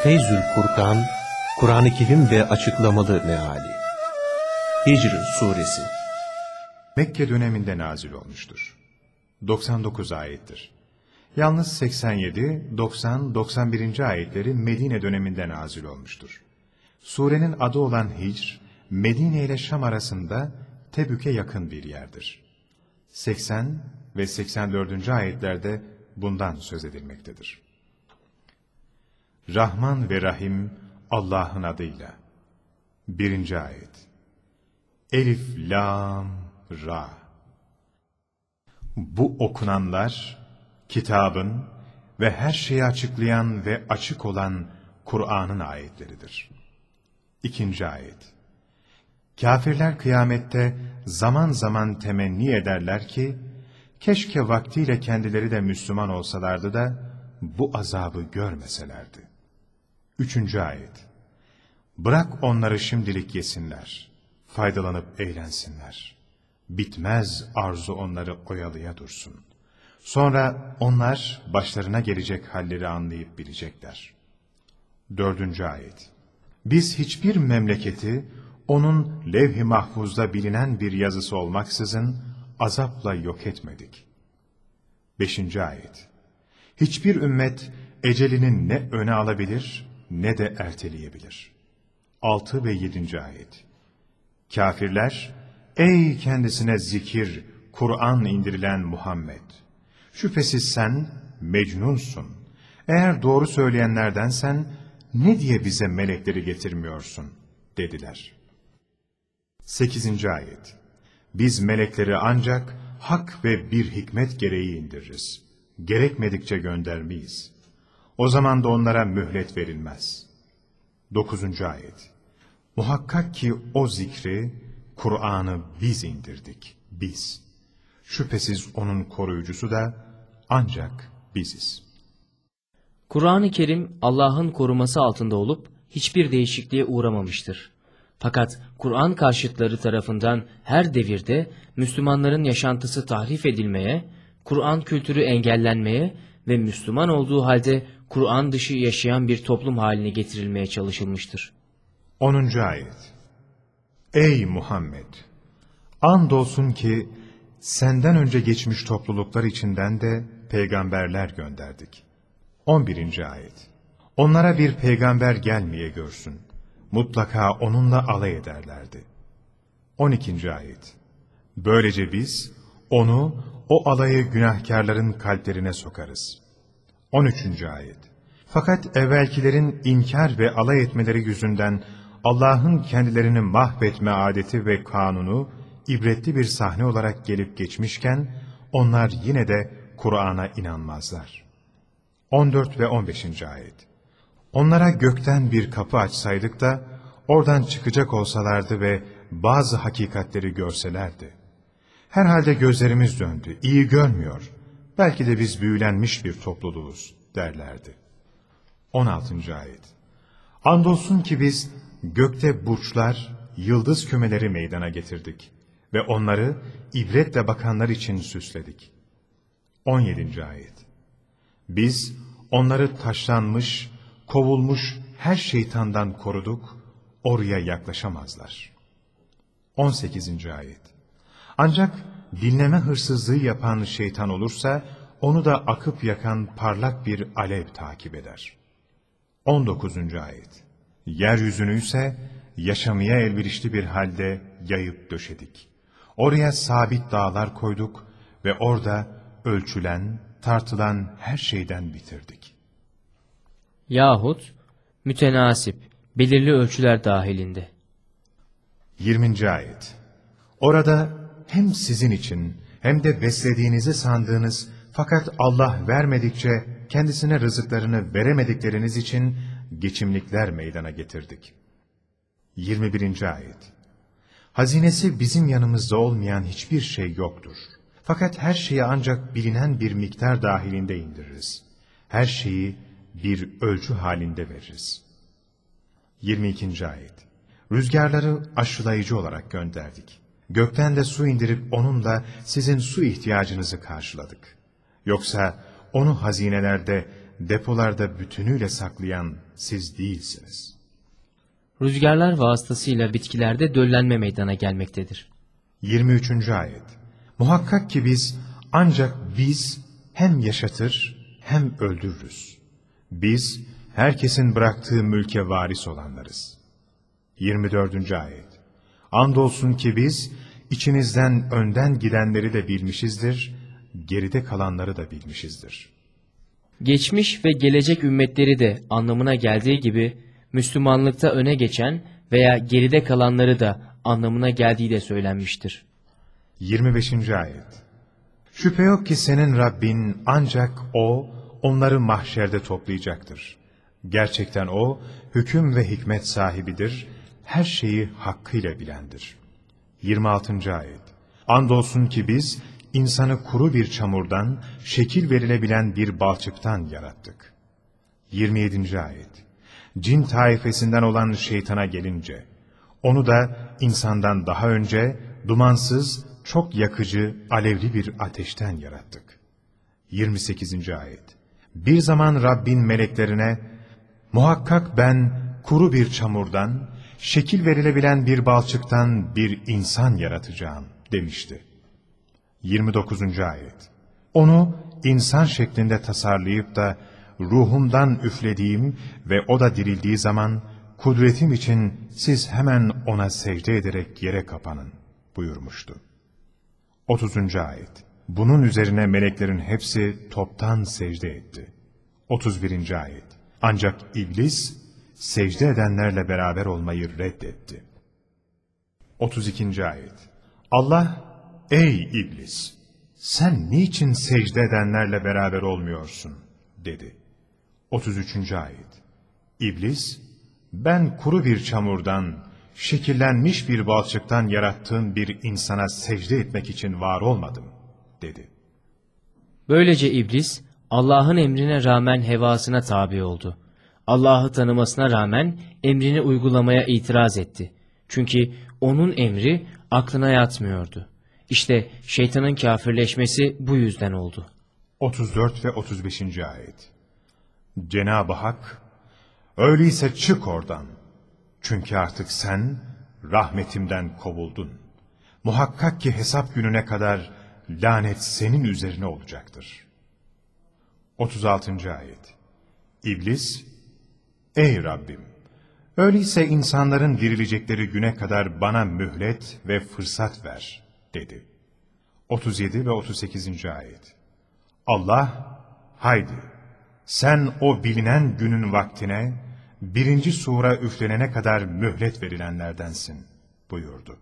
Feyzül Furkan, Kur'an-ı Kerim ve açıklamalı meali. Hicr Suresi Mekke döneminde nazil olmuştur. 99 ayettir. Yalnız 87, 90, 91. ayetleri Medine döneminde nazil olmuştur. Surenin adı olan Hicr, Medine ile Şam arasında Tebük'e yakın bir yerdir. 80 ve 84. ayetlerde bundan söz edilmektedir. Rahman ve Rahim Allah'ın adıyla. 1. ayet. Elif, Lam, Ra. Bu okunanlar, kitabın ve her şeyi açıklayan ve açık olan Kur'an'ın ayetleridir. 2. ayet. Kâfirler kıyamette zaman zaman temenni ederler ki, keşke vaktiyle kendileri de Müslüman olsalardı da bu azabı görmeselerdi. 3. ayet. Bırak onları şimdilik yesinler, faydalanıp eğlensinler. Bitmez arzu onları oyalaya dursun. Sonra onlar başlarına gelecek halleri anlayıp bilecekler. 4. ayet. Biz hiçbir memleketi onun levh-i mahfuzda bilinen bir yazısı olmaksızın azapla yok etmedik. 5. ayet. Hiçbir ümmet ecelini ne öne alabilir ne de erteleyebilir. 6 ve 7. ayet. Kâfirler, ey kendisine zikir, Kur'an indirilen Muhammed! Şüphesiz sen mecnunsun. Eğer doğru söyleyenlerdensen ne diye bize melekleri getirmiyorsun? Dediler. 8. ayet. Biz melekleri ancak hak ve bir hikmet gereği indiririz. Gerekmedikçe göndermeyiz. O zaman da onlara mühlet verilmez. 9. ayet. Muhakkak ki o zikri, Kur'an'ı biz indirdik, biz. Şüphesiz onun koruyucusu da ancak biziz. Kur'an-ı Kerim Allah'ın koruması altında olup hiçbir değişikliğe uğramamıştır. Fakat Kur'an karşıtları tarafından her devirde Müslümanların yaşantısı tahrif edilmeye, Kur'an kültürü engellenmeye ve Müslüman olduğu halde Kur'an dışı yaşayan bir toplum haline getirilmeye çalışılmıştır. 10. ayet. Ey Muhammed! Andolsun ki senden önce geçmiş topluluklar içinden de peygamberler gönderdik. 11. ayet. Onlara bir peygamber gelmeye görsün. Mutlaka onunla alay ederlerdi. 12. ayet. Böylece biz onu, o alayı günahkarların kalplerine sokarız. 13. ayet. Fakat evvelkilerin inkar ve alay etmeleri yüzünden Allah'ın kendilerini mahvetme adeti ve kanunu ibretli bir sahne olarak gelip geçmişken onlar yine de Kur'an'a inanmazlar. 14 ve 15. ayet. Onlara gökten bir kapı açsaydık da oradan çıkacak olsalardı ve bazı hakikatleri görselerdi. Herhalde gözlerimiz döndü, iyi görmüyor. Belki de biz büyülenmiş bir topluluğuz derlerdi. 16. ayet. Andolsun ki biz gökte burçlar, yıldız kümeleri meydana getirdik ve onları ibretle bakanlar için süsledik. 17. ayet. Biz onları taşlanmış, kovulmuş her şeytandan koruduk, oraya yaklaşamazlar. 18. ayet. Ancak dinleme hırsızlığı yapan şeytan olursa, onu da akıp yakan parlak bir alev takip eder. 19. ayet. Yeryüzünü ise yaşamaya elverişli bir halde yayıp döşedik. Oraya sabit dağlar koyduk ve orada ölçülen, tartılan her şeyden bitirdik. Yahut mütenasip, belirli ölçüler dahilinde. 20. ayet. Orada hem sizin için hem de beslediğinizi sandığınız fakat Allah vermedikçe kendisine rızıklarını veremedikleriniz için geçimlikler meydana getirdik. 21. ayet. Hazinesi bizim yanımızda olmayan hiçbir şey yoktur. Fakat her şeyi ancak bilinen bir miktar dahilinde indiririz. Her şeyi bir ölçü halinde veririz. 22. ayet. Rüzgarları aşılayıcı olarak gönderdik. Gökten de su indirip onunla sizin su ihtiyacınızı karşıladık. Yoksa onu hazinelerde depolarda bütünüyle saklayan siz değilsiniz. Rüzgarlar vasıtasıyla bitkilerde döllenme meydana gelmektedir. 23. ayet. Muhakkak ki biz hem yaşatır hem öldürürüz. Biz herkesin bıraktığı mülke varis olanlarız. 24. ayet. Andolsun ki biz içinizden önden gidenleri de bilmişizdir, geride kalanları da bilmişizdir. Geçmiş ve gelecek ümmetleri de anlamına geldiği gibi Müslümanlıkta öne geçen veya geride kalanları da anlamına geldiği de söylenmiştir. 25. ayet. Şüphe yok ki senin Rabbin ancak O, onları mahşerde toplayacaktır. Gerçekten O, hüküm ve hikmet sahibidir, her şeyi hakkıyla bilendir. 26. ayet. Andolsun ki biz, insanı kuru bir çamurdan, şekil verilebilen bir balçıktan yarattık. 27. ayet. Cin taifesinden olan şeytana gelince, onu da insandan daha önce dumansız, çok yakıcı, alevli bir ateşten yarattık. 28. ayet. Bir zaman Rabbin meleklerine, muhakkak ben kuru bir çamurdan, şekil verilebilen bir balçıktan bir insan yaratacağım demişti. 29. ayet. Onu insan şeklinde tasarlayıp da ruhumdan üflediğim ve o da dirildiği zaman kudretim için siz hemen ona secde ederek yere kapanın buyurmuştu. 30. ayet. Bunun üzerine meleklerin hepsi toptan secde etti. 31. ayet. Ancak iblis secde edenlerle beraber olmayı reddetti. 32. ayet. Allah, ey iblis! Sen niçin secde edenlerle beraber olmuyorsun? dedi. 33. ayet. İblis, ben kuru bir çamurdan, şekillenmiş bir balçıktan yarattığın bir insana secde etmek için var olmadım, dedi. Böylece iblis Allah'ın emrine rağmen hevasına tabi oldu. Allah'ı tanımasına rağmen emrini uygulamaya itiraz etti. Çünkü onun emri aklına yatmıyordu. İşte şeytanın kâfirleşmesi bu yüzden oldu. 34 ve 35. ayet. Cenab-ı Hak, öyleyse çık oradan. Çünkü artık sen rahmetimden kovuldun. Muhakkak ki hesap gününe kadar lanet senin üzerine olacaktır. 36. ayet. İblis, ey Rabbim! Öyleyse insanların dirilecekleri güne kadar bana mühlet ve fırsat ver, dedi. 37 ve 38. ayet. Allah, haydi, sen o bilinen günün vaktine, birinci sura üflenene kadar mühlet verilenlerdensin, buyurdu.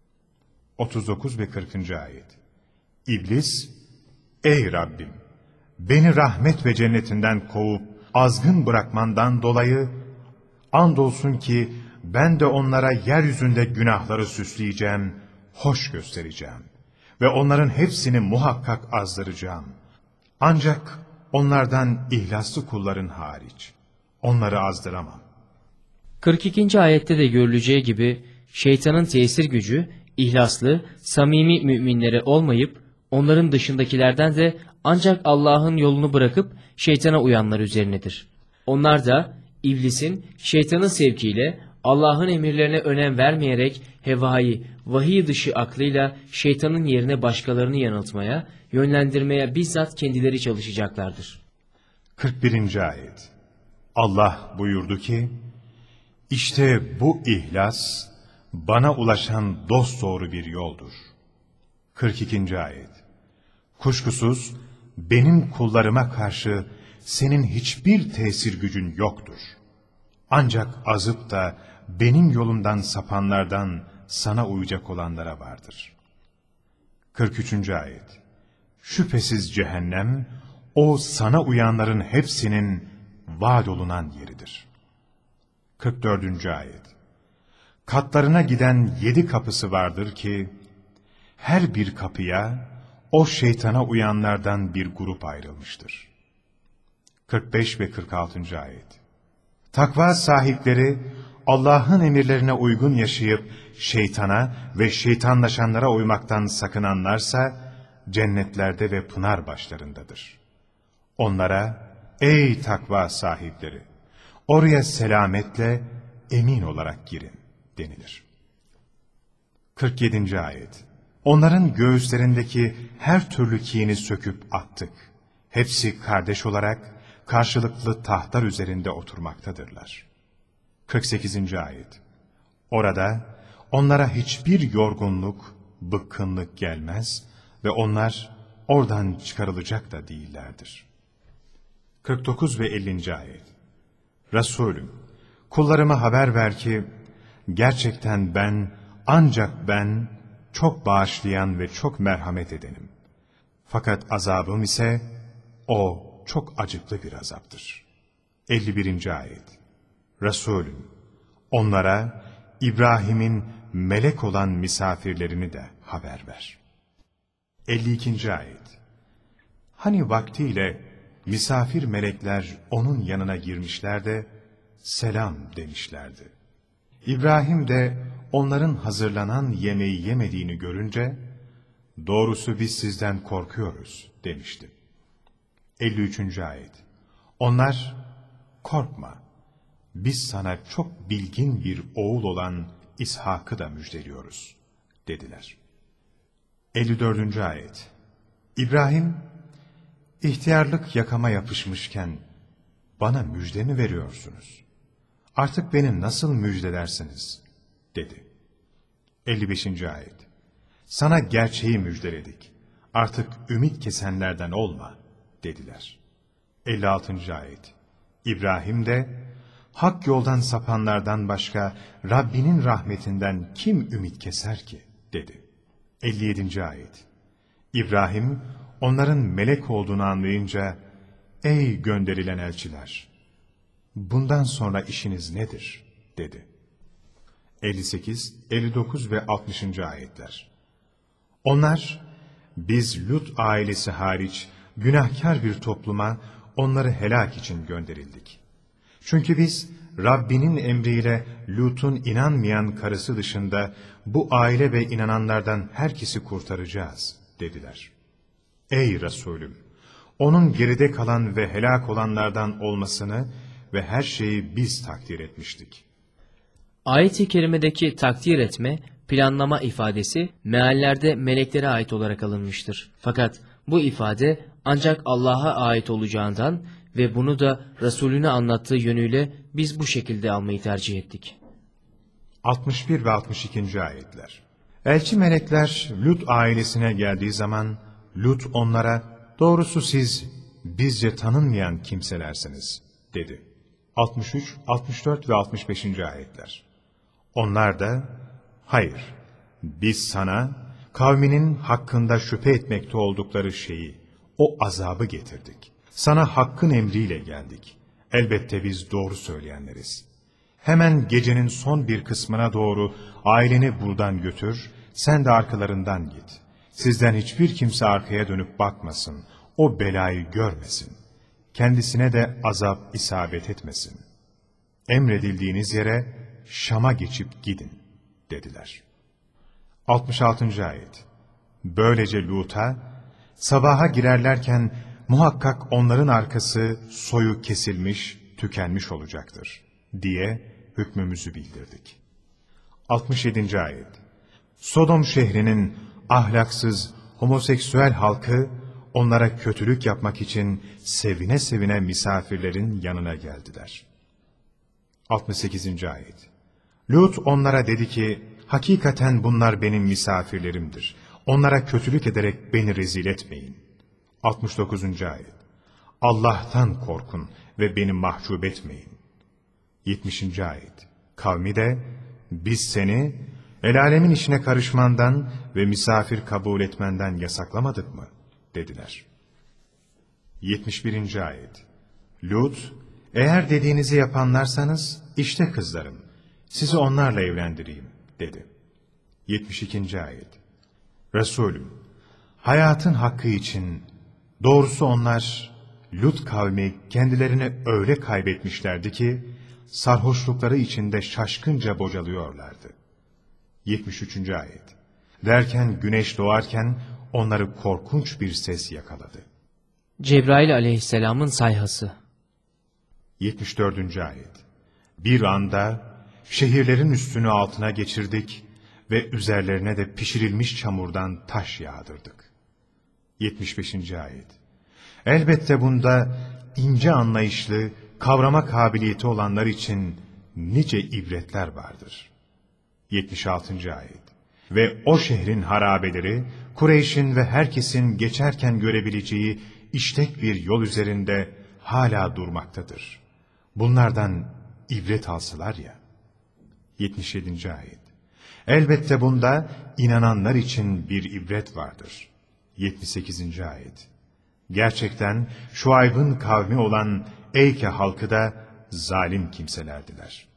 39 ve 40. ayet. İblis, ey Rabbim! Beni rahmet ve cennetinden kovup azgın bırakmandan dolayı, andolsun ki ben de onlara yeryüzünde günahları süsleyeceğim, hoş göstereceğim ve onların hepsini muhakkak azdıracağım. Ancak onlardan ihlaslı kulların hariç, onları azdıramam. 42. ayette de görüleceği gibi şeytanın tesir gücü ihlaslı, samimi müminlere olmayıp onların dışındakilerden de ancak Allah'ın yolunu bırakıp şeytana uyanlar üzerinedir. Onlar da iblisin şeytanın sevkiyle Allah'ın emirlerine önem vermeyerek hevayı, vahiy dışı aklıyla şeytanın yerine başkalarını yanıltmaya, yönlendirmeye bizzat kendileri çalışacaklardır. 41. ayet. Allah buyurdu ki, İşte bu ihlas, bana ulaşan dosdoğru bir yoldur. 42. ayet. Kuşkusuz, benim kullarıma karşı senin hiçbir tesir gücün yoktur. Ancak azıp da benim yolumdan sapanlardan sana uyacak olanlara vardır. 43. ayet. Şüphesiz cehennem, o sana uyanların hepsinin vaad olunan yeridir. 44. ayet. Katlarına giden 7 kapısı vardır ki, her bir kapıya o şeytana uyanlardan bir grup ayrılmıştır. 45 ve 46. ayet. Takva sahipleri, Allah'ın emirlerine uygun yaşayıp şeytana ve şeytanlaşanlara uymaktan sakınanlarsa, cennetlerde ve pınar başlarındadır. Onlara ey takva sahipleri, oraya selametle, emin olarak girin denilir. 47. Ayet. Onların göğüslerindeki her türlü kini söküp attık. Hepsi kardeş olarak karşılıklı tahtlar üzerinde oturmaktadırlar. 48. Ayet. Orada onlara hiçbir yorgunluk, bıkkınlık gelmez ve onlar oradan çıkarılacak da değillerdir. 49 ve 50. Ayet. Resulüm, kullarıma haber ver ki, gerçekten ancak ben, çok bağışlayan ve çok merhamet edenim. Fakat azabım ise, o çok acıklı bir azaptır. 51. Ayet. Resulüm, onlara İbrahim'in melek olan misafirlerini de haber ver. 52. Ayet. Hani vaktiyle misafir melekler onun yanına girmişler de selam demişlerdi. İbrahim de onların hazırlanan yemeği yemediğini görünce, doğrusu biz sizden korkuyoruz demişti. 53. Ayet. Onlar, korkma, biz sana çok bilgin bir oğul olan İshak'ı da müjdeliyoruz dediler. 54. Ayet. İbrahim, ihtiyarlık yakama yapışmışken bana müjde mi veriyorsunuz? Artık beni nasıl müjdelersiniz? Dedi. 55. Ayet. Sana gerçeği müjdeledik. Artık ümit kesenlerden olma dediler. 56. Ayet. İbrahim de, hak yoldan sapanlardan başka Rabbinin rahmetinden kim ümit keser ki? Dedi. 57. Ayet. İbrahim, onların melek olduğunu anlayınca, ey gönderilen elçiler, bundan sonra işiniz nedir? Dedi. 58, 59 ve 60. Ayetler. Onlar, biz Lut ailesi hariç günahkar bir topluma onları helak için gönderildik. Çünkü biz Rabbinin emriyle Lut'un inanmayan karısı dışında bu aile ve inananlardan herkesi kurtaracağız dediler. Ey Resulüm! Onun geride kalan ve helak olanlardan olmasını ve her şeyi biz takdir etmiştik. Ayet-i kerimedeki takdir etme, planlama ifadesi meallerde meleklere ait olarak alınmıştır. Fakat bu ifade ancak Allah'a ait olacağından ve bunu da Resulüne anlattığı yönüyle biz bu şekilde almayı tercih ettik. 61 ve 62. Ayetler. Elçi melekler Lut ailesine geldiği zaman Lut onlara, doğrusu siz bizce tanınmayan kimselersiniz dedi. 63, 64 ve 65. Ayetler. Onlar da, hayır, biz sana kavminin hakkında şüphe etmekte oldukları şeyi, o azabı getirdik. Sana hakkın emriyle geldik. Elbette biz doğru söyleyenleriz. Hemen gecenin son bir kısmına doğru aileni buradan götür, sen de arkalarından git. Sizden hiçbir kimse arkaya dönüp bakmasın, o belayı görmesin. Kendisine de azap isabet etmesin. Emredildiğiniz yere Şam'a geçip gidin dediler. 66. Ayet. Böylece Lut'a, sabaha girerlerken muhakkak onların arkası soyu kesilmiş, tükenmiş olacaktır diye hükmümüzü bildirdik. 67. Ayet. Sodom şehrinin ahlaksız, homoseksüel halkı onlara kötülük yapmak için sevine sevine misafirlerin yanına geldiler. 68. Ayet. Lut onlara dedi ki, hakikaten bunlar benim misafirlerimdir. Onlara kötülük ederek beni rezil etmeyin. 69. Ayet. Allah'tan korkun ve beni mahcup etmeyin. 70. Ayet. Kavmi de, biz seni el alemin işine karışmandan ve misafir kabul etmenden yasaklamadık mı? Dediler. 71. Ayet. Lut, eğer dediğinizi yapanlarsanız, işte kızlarım, sizi onlarla evlendireyim, dedi. 72. Ayet. Resulüm, hayatın hakkı için, doğrusu onlar, Lut kavmi kendilerini öyle kaybetmişlerdi ki, sarhoşlukları içinde şaşkınca bocalıyorlardı. 73. Ayet. Derken güneş doğarken onları korkunç bir ses yakaladı. Cebrail aleyhisselamın sayhası. 74. ayet. Bir anda şehirlerin üstünü altına geçirdik ve üzerlerine de pişirilmiş çamurdan taş yağdırdık. 75. ayet. Elbette bunda ince anlayışlı, kavrama kabiliyeti olanlar için nice ibretler vardır. 76. ayet. Ve o şehrin harabeleri, Kureyş'in ve herkesin geçerken görebileceği işlek bir yol üzerinde hala durmaktadır. Bunlardan ibret alsalar ya. 77. ayet. Elbette bunda inananlar için bir ibret vardır. 78. ayet. Gerçekten Şuayb'ın kavmi olan Eyke halkı da zalim kimselerdiler.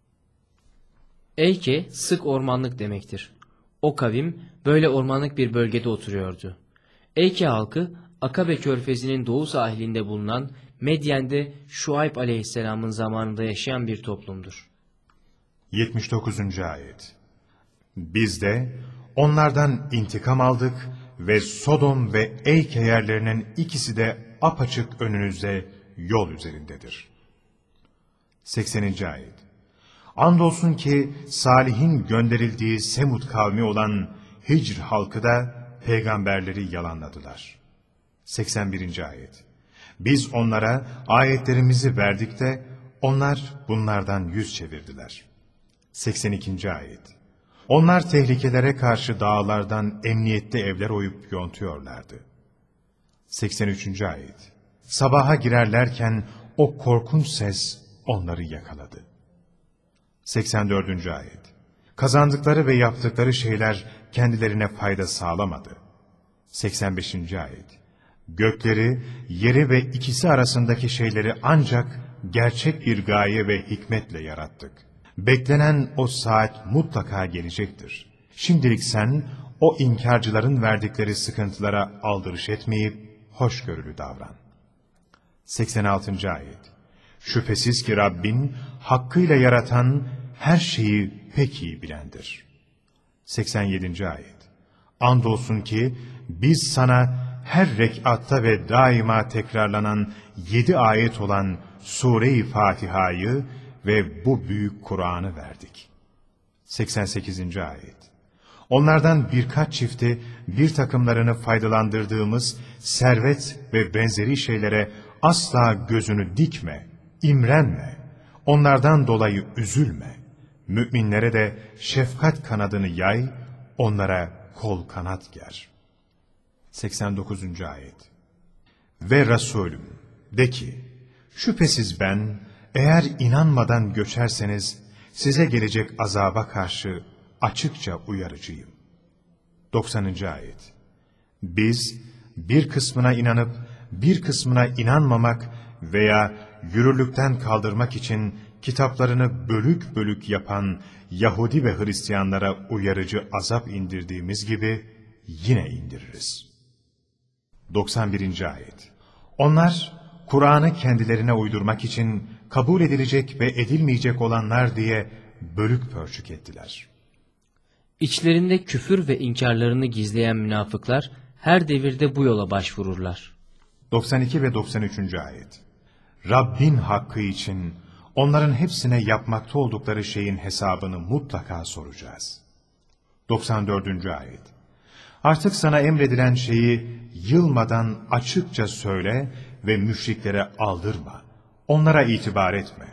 Eyke sık ormanlık demektir. O kavim böyle ormanlık bir bölgede oturuyordu. Eyke halkı Akabe körfezinin doğu sahilinde bulunan Medyen'de Şuayb aleyhisselamın zamanında yaşayan bir toplumdur. 79. ayet. Biz de onlardan intikam aldık ve Sodom ve Eyke yerlerinin ikisi de apaçık önünüzde yol üzerindedir. 80. ayet. Andolsun ki Salih'in gönderildiği Semud kavmi olan Hicr halkı da peygamberleri yalanladılar. 81. ayet. Biz onlara ayetlerimizi verdik de onlar bunlardan yüz çevirdiler. 82. ayet. Onlar tehlikelere karşı dağlardan emniyette evler oyup yontuyorlardı. 83. ayet. Sabaha girerlerken o korkunç ses onları yakaladı. 84. ayet. Kazandıkları ve yaptıkları şeyler kendilerine fayda sağlamadı. 85. ayet. Gökleri, yeri ve ikisi arasındaki şeyleri ancak gerçek bir gaye ve hikmetle yarattık. Beklenen o saat mutlaka gelecektir. Şimdilik sen o inkarcıların verdikleri sıkıntılara aldırış etmeyip hoşgörülü davran. 86. ayet. Şüphesiz ki Rabbin hakkıyla yaratan her şeyi pek iyi bilendir. 87. ayet. Andolsun ki biz sana her rekatta ve daima tekrarlanan 7 ayet olan Sure-i Fatiha'yı ve bu büyük Kur'an'ı verdik. 88. ayet. Onlardan birkaç çifti bir takımlarını faydalandırdığımız servet ve benzeri şeylere asla gözünü dikme, imrenme, onlardan dolayı üzülme. Müminlere de şefkat kanadını yay, onlara kol kanat ger. 89. ayet. Ve Resulüm, de ki, şüphesiz ben, eğer inanmadan göçerseniz, size gelecek azaba karşı açıkça uyarıcıyım. 90. ayet. Biz, bir kısmına inanıp, bir kısmına inanmamak veya yürürlükten kaldırmak için kitaplarını bölük bölük yapan Yahudi ve Hristiyanlara uyarıcı azap indirdiğimiz gibi yine indiririz. 91. ayet. Onlar Kur'an'ı kendilerine uydurmak için kabul edilecek ve edilmeyecek olanlar diye bölük pörçük ettiler. İçlerinde küfür ve inkarlarını gizleyen münafıklar her devirde bu yola başvururlar. 92 ve 93. ayet. Rabbin hakkı için onların hepsine yapmakta oldukları şeyin hesabını mutlaka soracağız. 94. ayet. Artık sana emredilen şeyi yılmadan açıkça söyle ve müşriklere aldırma. Onlara itibar etme.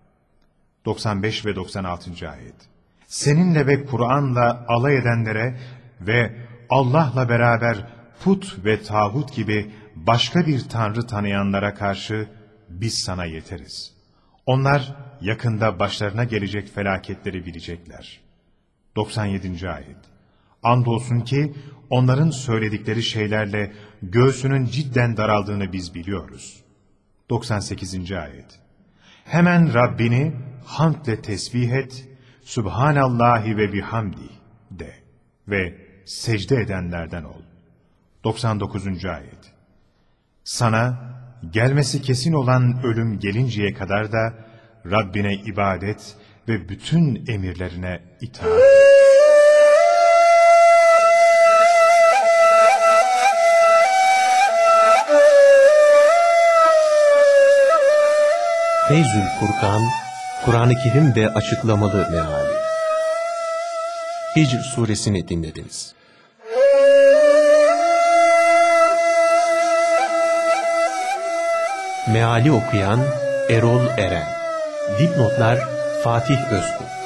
95 ve 96. ayet. Seninle ve Kur'an'la alay edenlere ve Allah'la beraber put ve tağut gibi başka bir tanrı tanıyanlara karşı biz sana yeteriz. Onlar yakında başlarına gelecek felaketleri bilecekler. 97. ayet. Andolsun ki onların söyledikleri şeylerle göğsünün cidden daraldığını biz biliyoruz. 98. ayet. Hemen Rabbini hamdle tesbih et, Subhanallahi ve bihamdi de ve secde edenlerden ol. 99. ayet. Sana gelmesi kesin olan ölüm gelinceye kadar da Rabbine ibadet ve bütün emirlerine itaat et. Feyzül Furkan, Kur'an-ı Kerim ve açıklamalı meali. Hicr suresini dinlediniz. Meali okuyan Erol Eren. Dipnotlar Fatih Özkul.